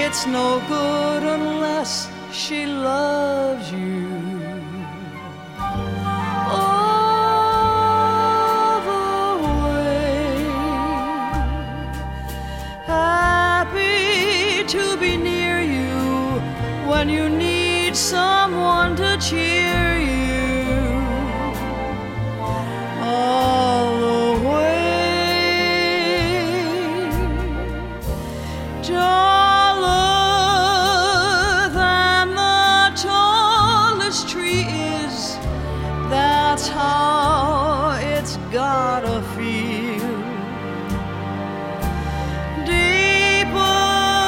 it's no good unless she loves you. All the way, happy to be near you when you need someone to cheer you. All the way, taller than the tallest tree is. That's how it's gotta feel. Deeper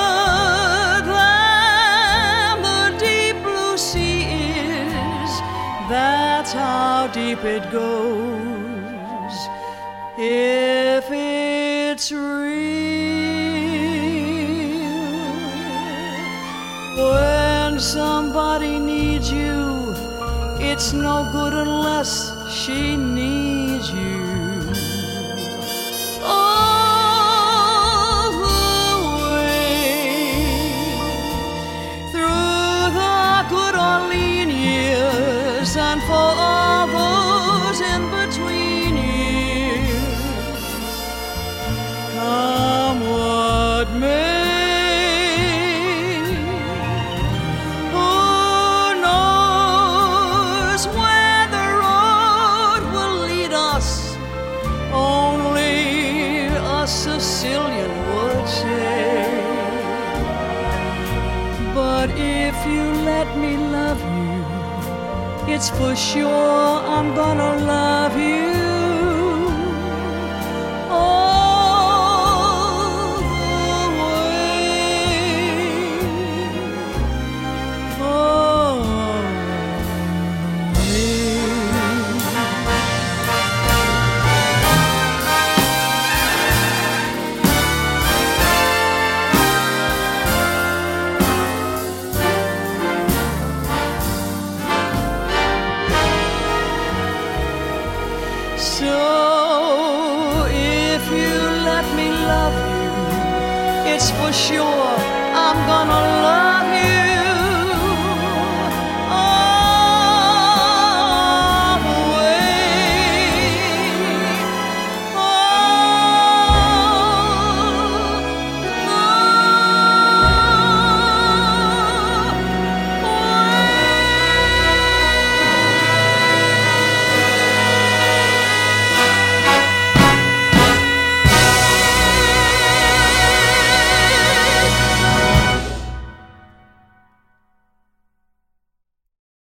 than the deep blue sea is. That's how deep it goes. If it's real, when somebody needs you, it's no good unless she needs you. All the way through the good or lean years, and for all those in between years, come what may. Sicilian would say, but if you let me love you, it's for sure I'm gonna love you.